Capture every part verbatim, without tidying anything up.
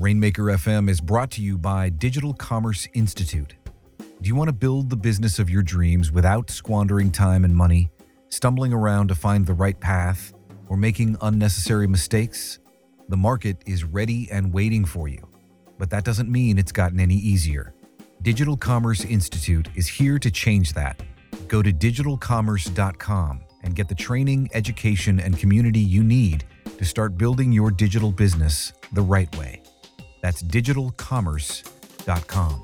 Rainmaker F M is brought to you by Digital Commerce Institute. Do you want to build the business of your dreams without squandering time and money, stumbling around to find the right path, or making unnecessary mistakes? The market is ready and waiting for you, but that doesn't mean it's gotten any easier. Digital Commerce Institute is here to change that. Go to digital commerce dot com and get the training, education, and community you need to start building your digital business the right way. That's digital commerce dot com.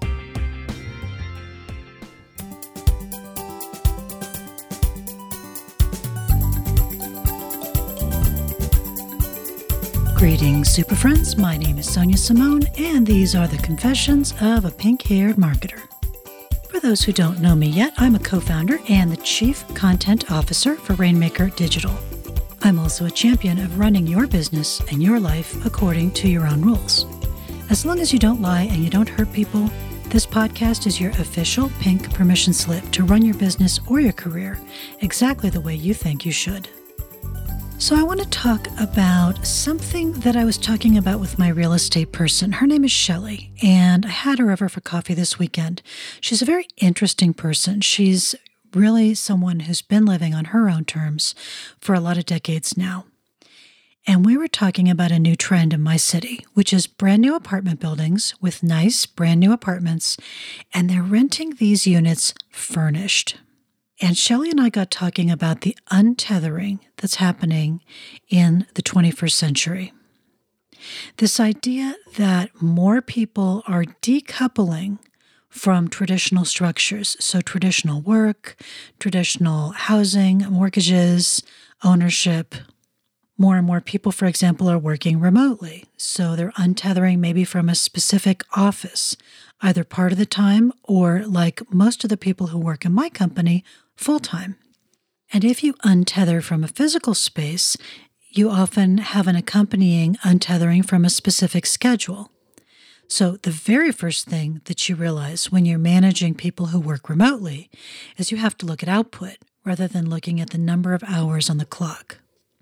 Greetings, Super Friends. My name is Sonia Simone, and these are the Confessions of a Pink-Haired Marketer. For those who don't know me yet, I'm a co-founder and the Chief Content Officer for Rainmaker Digital. I'm also a champion of running your business and your life according to your own rules. As long as you don't lie and you don't hurt people, this podcast is your official pink permission slip to run your business or your career exactly the way you think you should. So I want to talk about something that I was talking about with my real estate person. Her name is Shelley, and I had her over for coffee this weekend. She's a very interesting person. She's really someone who's been living on her own terms for a lot of decades now. And we were talking about a new trend in my city, which is brand new apartment buildings with nice brand new apartments, and they're renting these units furnished. And Shelley and I got talking about the untethering that's happening in the twenty-first century. This idea that more people are decoupling from traditional structures, so traditional work, traditional housing, mortgages, ownership. More and more people, for example, are working remotely, so they're untethering maybe from a specific office, either part of the time or, like most of the people who work in my company, full-time. And if you untether from a physical space, you often have an accompanying untethering from a specific schedule. So the very first thing that you realize when you're managing people who work remotely is you have to look at output rather than looking at the number of hours on the clock.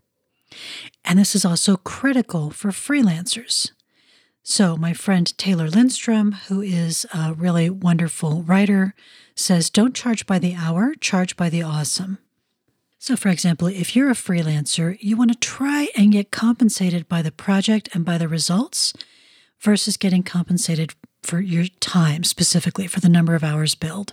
And this is also critical for freelancers. So my friend Taylor Lindstrom, who is a really wonderful writer, says, don't charge by the hour, charge by the awesome. So for example, if you're a freelancer, you want to try and get compensated by the project and by the results versus getting compensated for your time, specifically for the number of hours billed.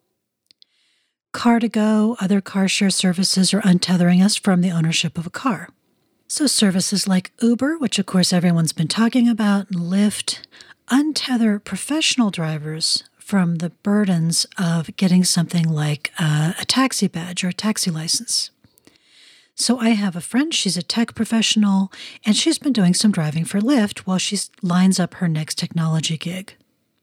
Car2Go, other car share services are untethering us from the ownership of a car. So services like Uber, which of course everyone's been talking about, and Lyft, untether professional drivers from the burdens of getting something like a, a taxi badge or a taxi license. So I have a friend, she's a tech professional, and she's been doing some driving for Lyft while she lines up her next technology gig.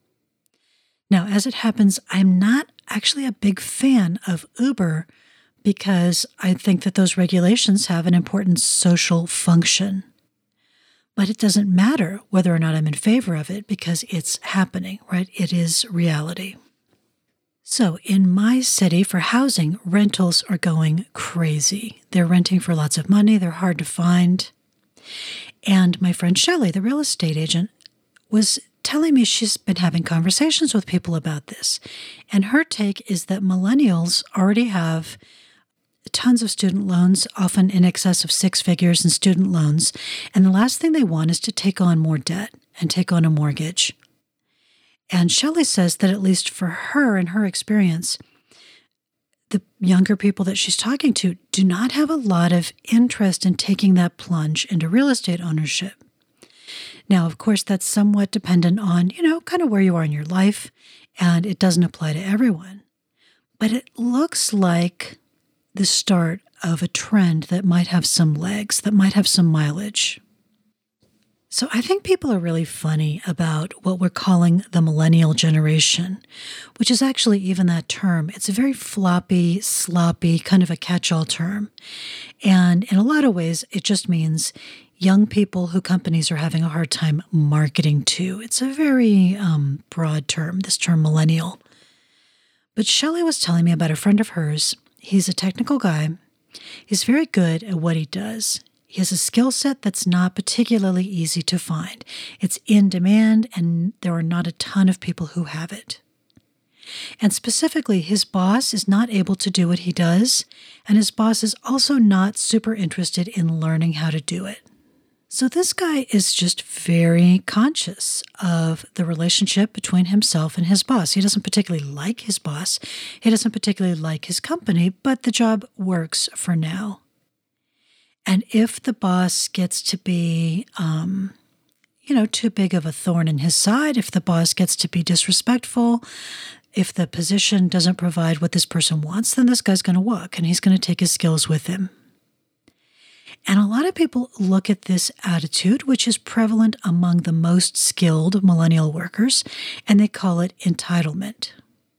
Now, as it happens, I'm not actually a big fan of Uber because I think that those regulations have an important social function. But it doesn't matter whether or not I'm in favor of it because it's happening, right? It is reality. So in my city for housing, rentals are going crazy. They're renting for lots of money. They're hard to find. And my friend Shelley, the real estate agent, was telling me she's been having conversations with people about this. And her take is that millennials already have tons of student loans, often in excess of six figures in student loans. And the last thing they want is to take on more debt and take on a mortgage. And Shelley says that at least for her and her experience, the younger people that she's talking to do not have a lot of interest in taking that plunge into real estate ownership. Now, of course, that's somewhat dependent on, you know, kind of where you are in your life, and it doesn't apply to everyone. But it looks like the start of a trend that might have some legs, that might have some mileage. So I think people are really funny about what we're calling the millennial generation, which is actually even that term. It's a very floppy, sloppy, kind of a catch-all term. And in a lot of ways, it just means young people who companies are having a hard time marketing to. It's a very um, broad term, this term millennial. But Shelley was telling me about a friend of hers. He's a technical guy. He's very good at what he does. He has a skill set that's not particularly easy to find. It's in demand, and there are not a ton of people who have it. And specifically, his boss is not able to do what he does, and his boss is also not super interested in learning how to do it. So this guy is just very conscious of the relationship between himself and his boss. He doesn't particularly like his boss. He doesn't particularly like his company, but the job works for now. And if the boss gets to be, um, you know, too big of a thorn in his side, if the boss gets to be disrespectful, if the position doesn't provide what this person wants, then this guy's going to walk and he's going to take his skills with him. And a lot of people look at this attitude, which is prevalent among the most skilled millennial workers, and they call it entitlement.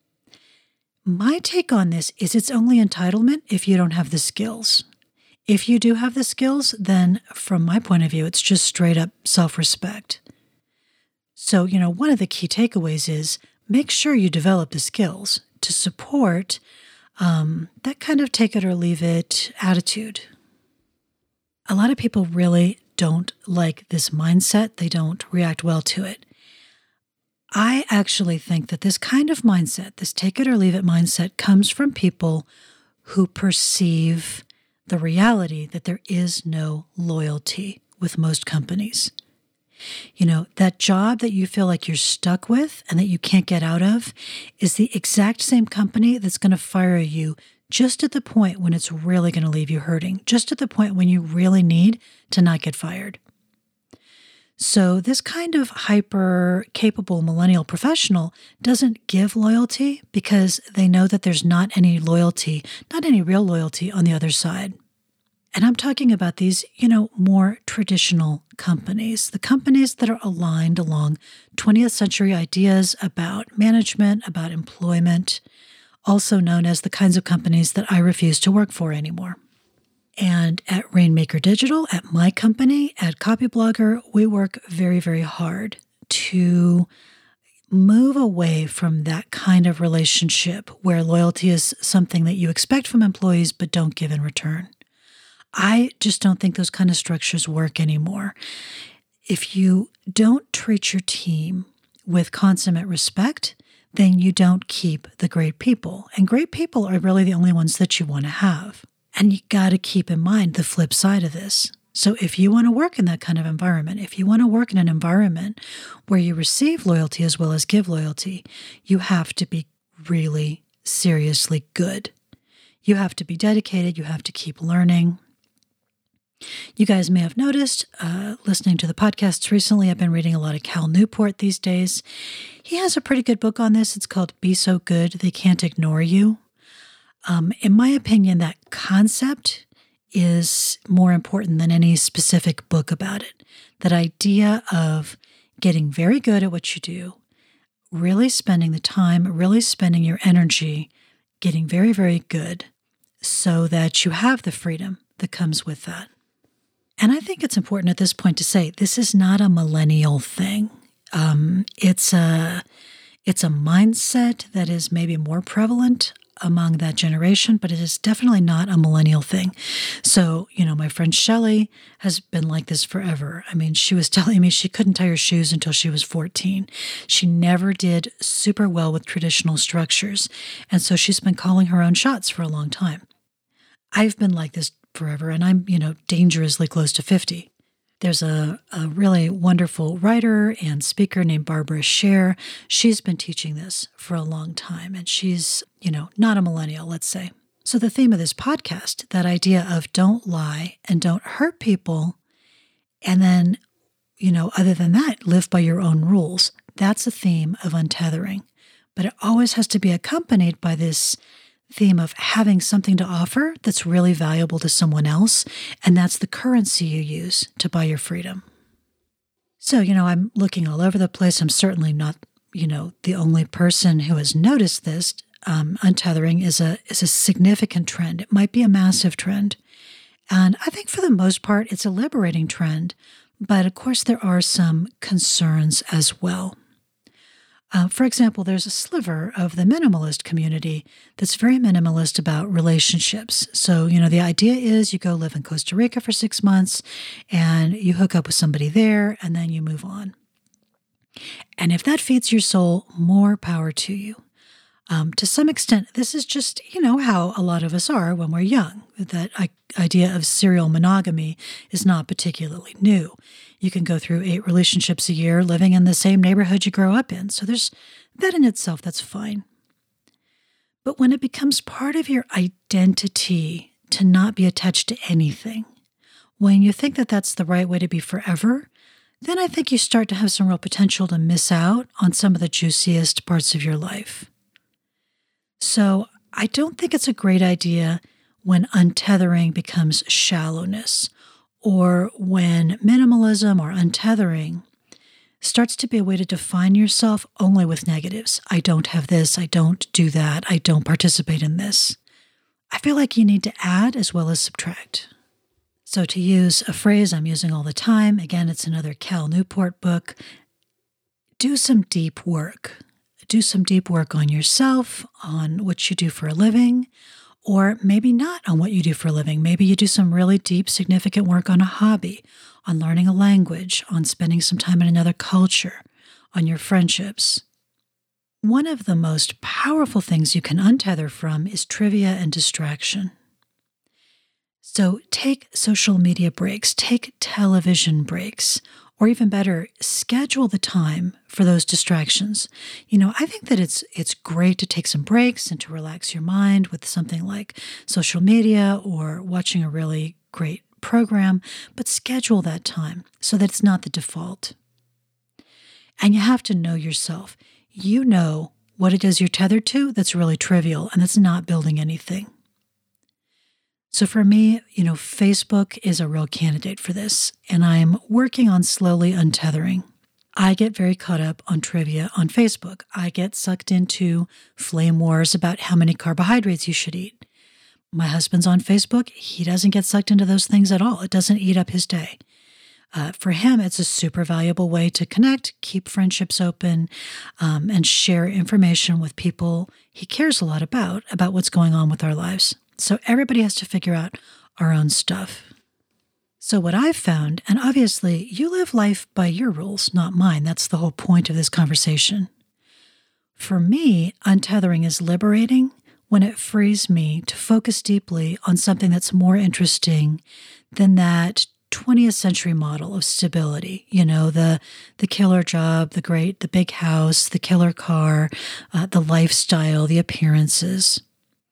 My take on this is it's only entitlement if you don't have the skills. If you do have the skills, then from my point of view, it's just straight up self-respect. So, you know, one of the key takeaways is make sure you develop the skills to support um, that kind of take it or leave it attitude. A lot of people really don't like this mindset. They don't react well to it. I actually think that this kind of mindset, this take it or leave it mindset, comes from people who perceive the reality that there is no loyalty with most companies. You know, that job that you feel like you're stuck with and that you can't get out of is the exact same company that's going to fire you just at the point when it's really going to leave you hurting, just at the point when you really need to not get fired. So this kind of hyper-capable millennial professional doesn't give loyalty because they know that there's not any loyalty, not any real loyalty on the other side. And I'm talking about these, you know, more traditional companies, the companies that are aligned along twentieth century ideas about management, about employment, also known as the kinds of companies that I refuse to work for anymore. And at Rainmaker Digital, at my company, at Copyblogger, we work very, very hard to move away from that kind of relationship where loyalty is something that you expect from employees but don't give in return. I just don't think those kind of structures work anymore. If you don't treat your team with consummate respect, then you don't keep the great people. And great people are really the only ones that you want to have. And you got to keep in mind the flip side of this. So if you want to work in that kind of environment, if you want to work in an environment where you receive loyalty as well as give loyalty, you have to be really seriously good. You have to be dedicated. You have to keep learning. You guys may have noticed, uh, listening to the podcasts recently, I've been reading a lot of Cal Newport these days. He has a pretty good book on this. It's called Be So Good They Can't Ignore You. Um, in my opinion, that concept is more important than any specific book about it. That idea of getting very good at what you do, really spending the time, really spending your energy, getting very, very good so that you have the freedom that comes with that. And I think it's important at this point to say this is not a millennial thing. Um, it's a it's a mindset that is maybe more prevalent among that generation, but it is definitely not a millennial thing. So, you know, my friend Shelley has been like this forever. I mean, she was telling me she couldn't tie her shoes until she was fourteen. She never did super well with traditional structures. And so she's been calling her own shots for a long time. I've been like this forever, and I'm, you know, dangerously close to fifty. There's a, a really wonderful writer and speaker named Barbara Sher. She's been teaching this for a long time, and she's, you know, not a millennial, let's say. So the theme of this podcast, that idea of don't lie and don't hurt people, and then, you know, other than that, live by your own rules, that's a theme of untethering. But it always has to be accompanied by this theme of having something to offer that's really valuable to someone else, and that's the currency you use to buy your freedom. So, you know, I'm looking all over the place. I'm certainly not, you know, the only person who has noticed this. Um, untethering is a is a significant trend. It might be a massive trend. And I think for the most part, it's a liberating trend. But of course, there are some concerns as well. Uh, for example, there's a sliver of the minimalist community that's very minimalist about relationships. So, you know, the idea is you go live in Costa Rica for six months and you hook up with somebody there and then you move on. And if that feeds your soul, more power to you. Um, to some extent, this is just, you know, how a lot of us are when we're young. That I- idea of serial monogamy is not particularly new. You can go through eight relationships a year living in the same neighborhood you grow up in. So there's that in itself, that's fine. But when it becomes part of your identity to not be attached to anything, when you think that that's the right way to be forever, then I think you start to have some real potential to miss out on some of the juiciest parts of your life. So I don't think it's a great idea when untethering becomes shallowness, or when minimalism or untethering starts to be a way to define yourself only with negatives. I don't have this, I don't do that, I don't participate in this. I feel like you need to add as well as subtract. So to use a phrase I'm using all the time, again, it's another Cal Newport book, do some deep work. Do some deep work on yourself, on what you do for a living, or maybe not on what you do for a living. Maybe you do some really deep, significant work on a hobby, on learning a language, on spending some time in another culture, on your friendships. One of the most powerful things you can untether from is trivia and distraction. So take social media breaks, take television breaks, or even better, schedule the time for those distractions. You know, I think that it's it's great to take some breaks and to relax your mind with something like social media or watching a really great program, but schedule that time so that it's not the default. And you have to know yourself. You know what it is you're tethered to that's really trivial and that's not building anything. So for me, you know, Facebook is a real candidate for this, and I'm working on slowly untethering. I get very caught up on trivia on Facebook. I get sucked into flame wars about how many carbohydrates you should eat. My husband's on Facebook. He doesn't get sucked into those things at all. It doesn't eat up his day. Uh, for him, it's a super valuable way to connect, keep friendships open, um, and share information with people he cares a lot about, about what's going on with our lives. So everybody has to figure out our own stuff. So what I've found, and obviously you live life by your rules, not mine. That's the whole point of this conversation. For me, untethering is liberating when it frees me to focus deeply on something that's more interesting than that twentieth century model of stability. You know, the the killer job, the great, the big house, the killer car, uh, the lifestyle, the appearances.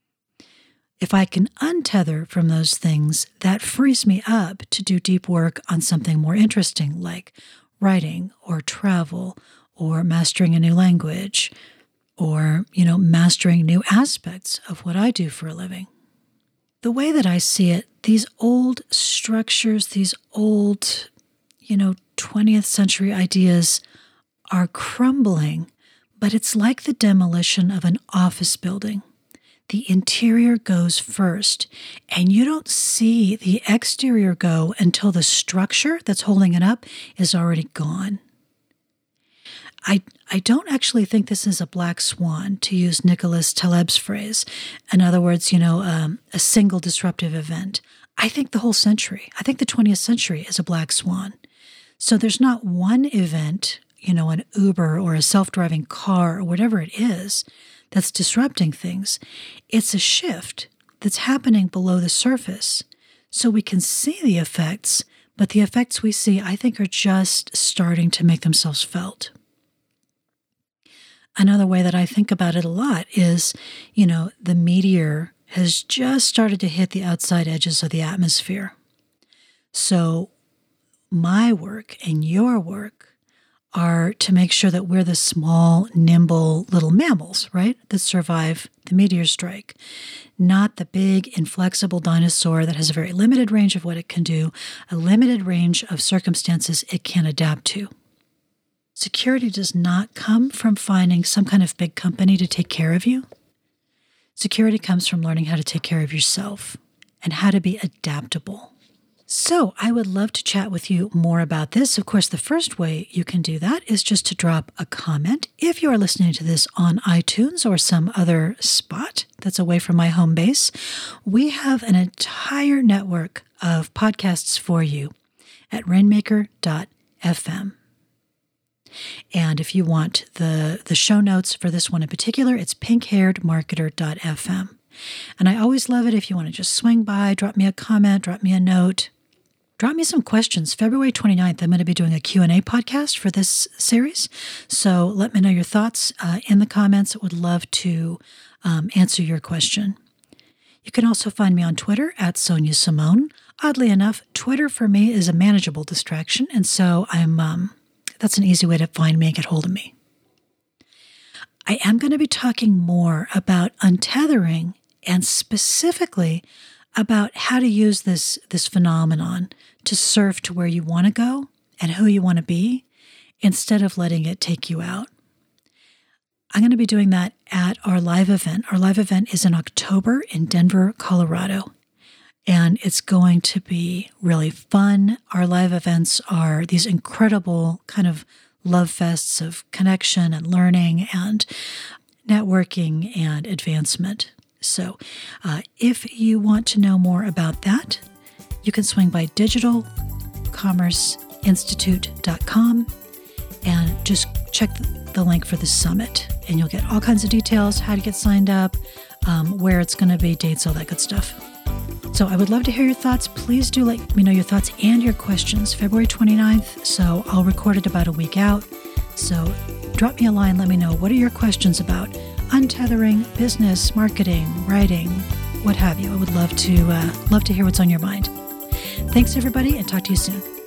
If I can untether from those things, that frees me up to do deep work on something more interesting, like writing or travel or mastering a new language or, you know, mastering new aspects of what I do for a living. The way that I see it, these old structures, these old, you know, twentieth century ideas are crumbling, but it's like the demolition of an office building. The interior goes first, and you don't see the exterior go until the structure that's holding it up is already gone. I I don't actually think this is a black swan, to use Nicholas Taleb's phrase. In other words, you know, um, a single disruptive event. I think the whole century, I think the twentieth century is a black swan. So there's not one event, you know, an Uber or a self-driving car or whatever it is, that's disrupting things. It's a shift that's happening below the surface. So we can see the effects, but the effects we see, I think, are just starting to make themselves felt. Another way that I think about it a lot is, you know, the meteor has just started to hit the outside edges of the atmosphere. So my work and your work are to make sure that we're the small, nimble little mammals, right, that survive the meteor strike, not the big, inflexible dinosaur that has a very limited range of what it can do, a limited range of circumstances it can adapt to. Security does not come from finding some kind of big company to take care of you. Security comes from learning how to take care of yourself and how to be adaptable. So I would love to chat with you more about this. Of course, the first way you can do that is just to drop a comment. If you are listening to this on iTunes or some other spot that's away from my home base, we have an entire network of podcasts for you at rainmaker dot f m. And if you want the, the show notes for this one in particular, it's pink haired marketer dot f m. And I always love it if you want to just swing by, drop me a comment, drop me a note. Drop me some questions. February twenty-ninth, I'm going to be doing a Q and A podcast for this series. So let me know your thoughts uh, in the comments. I would love to um, answer your question. You can also find me on Twitter at Sonia Simone. Oddly enough, Twitter for me is a manageable distraction, and so I'm um, that's an easy way to find me and get hold of me. I am going to be talking more about untethering and specifically about how to use this, this phenomenon to surf to where you want to go and who you want to be instead of letting it take you out. I'm going to be doing that at our live event. Our live event is in October in Denver, Colorado, and it's going to be really fun. Our live events are these incredible kind of love fests of connection and learning and networking and advancement. So uh, if you want to know more about that, you can swing by digital commerce institute dot com and just check the link for the summit. And you'll get all kinds of details, how to get signed up, um, where it's going to be, dates, all that good stuff. So I would love to hear your thoughts. Please do let me know your thoughts and your questions. February twenty-ninth, so I'll record it about a week out. So drop me a line, let me know, what are your questions about untethering, business, marketing, writing, what have you. I would love to uh, love to hear what's on your mind. Thanks, everybody, and talk to you soon.